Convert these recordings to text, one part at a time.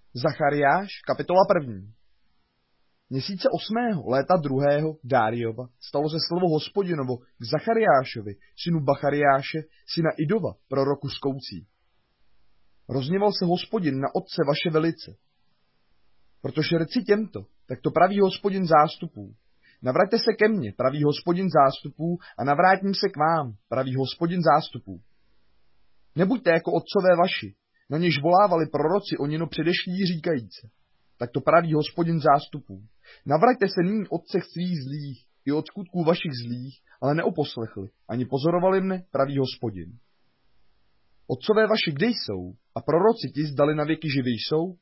Zachariáš, kapitola 1. Měsíce 8. léta 2. Dáriova stalo se slovo Hospodinovo k Zachariášovi, synu Bachariáše, syna Idova, proroku zkoucí. Rozněval se Hospodin na otce vaše velice. Protože rci těmto, tak to praví Hospodin zástupů. Navraťte se ke mně, praví Hospodin zástupů, a navrátím se k vám, praví Hospodin zástupů. Nebuďte jako otcové vaši, na něž volávali proroci o něno předešlí říkajíce. Tak to praví Hospodin zástupů. Navraťte se nyní od cech svých zlých i od skutků vašich zlých, ale neoposlechli, ani pozorovali mne, praví Hospodin. Otcové vaši kde jsou, a proroci ti zdali na věky živí jsou?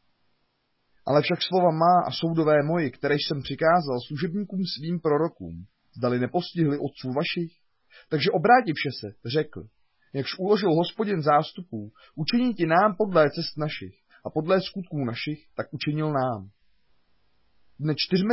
Ale však slova má a soudové moji, které jsem přikázal služebníkům svým prorokům, zdali nepostihli otců vašich? Takže obrátivše se, řekl, jakž uložil Hospodin zástupů, učiní ti nám podle cest našich a podle skutků našich, tak učinil nám. Dne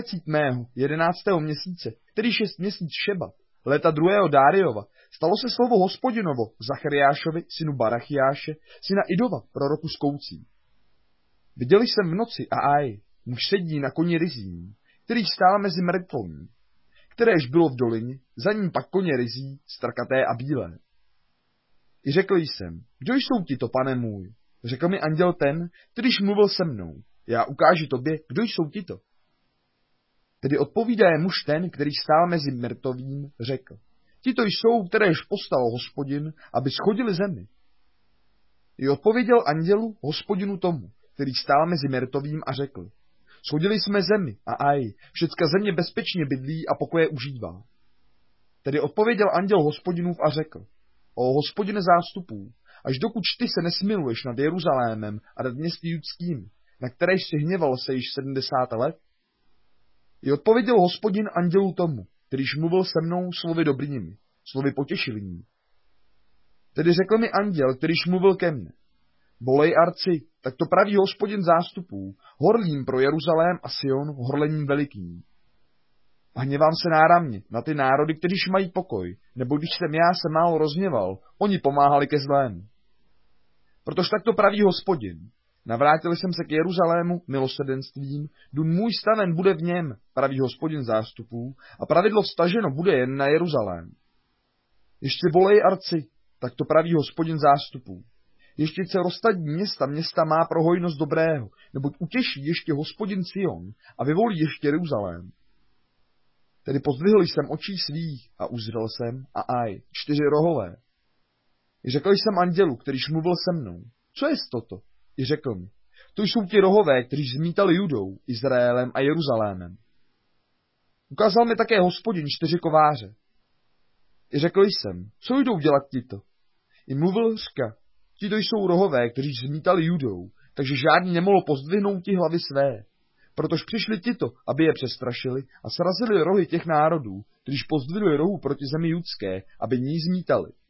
11. měsíce, který 6 měsíc Šebat, léta 2. Dáriova, stalo se slovo Hospodinovo Zachariášovi, synu Barachiáše, syna Idova, proroku zkoucí. Viděl jsem v noci a aj, muž sedí na koni ryzím, který stál mezi mrtvými, kteréž bylo v dolině, za ním pak koně ryzí, strkaté a bílé. I řekl jsem, kdo jsou tito, pane můj? Řekl mi anděl ten, kterýž mluvil se mnou. Já ukáži tobě, kdo jsou tito. Tedy odpovídá muž ten, který stál mezi mrtvým, řekl. Tito jsou, kteréž postal Hospodin, aby schodili zemi. I odpověděl andělu Hospodinu tomu, který stál mezi mrtvým a řekl. Schodili jsme zemi a aj, všecka země bezpečně bydlí a pokoje užívá. Tedy odpověděl anděl Hospodinův a řekl. O Hospodine zástupů, až dokud ty se nesmiluješ nad Jeruzalémem a nad městy judskými, na kteréž si hněval se již 70 let? I odpověděl Hospodin andělu tomu, kterýž mluvil se mnou slovy dobrými, slovy potěšilými. Tedy řekl mi anděl, kterýž mluvil ke mně. Volej arci, tak to praví Hospodin zástupů, horlím pro Jeruzalém a Sion horlením velikým. A hněvám se náramně na ty národy, kteříž mají pokoj, nebo když jsem já se málo rozhněval, oni pomáhali ke zlému. Protože tak to praví Hospodin. Navrátil jsem se k Jeruzalému milosrdenstvím, dům můj staven bude v něm, praví Hospodin zástupů, a pravidlo vztaženo bude jen na Jeruzalém. Ještě volej arci, tak to praví Hospodin zástupů. Ještě se roztadí města má pro hojnost dobrého, neboť utěší ještě Hospodin Sion a vyvolí ještě Jeruzalém. Tedy pozdvihl jsem očí svých a uzřel jsem a aj, 4 rohové. I řekl jsem andělu, kterýž mluvil se mnou, co je toto? I řekl mi, to jsou ti rohové, kteří zmítali Judou, Izraelem a Jeruzalémem. Ukázal mi také Hospodin 4 kováře. I řekl jsem, co jdou dělat tito? I mluvil říka, tito jsou rohové, kteří zmítali Judou, takže žádný nemohl pozdvihnout ti hlavy své. Protože přišli tito, aby je přestrašili a srazili rohy těch národů, kteří pozdvihli rohu proti zemi judské, aby ní zmítali.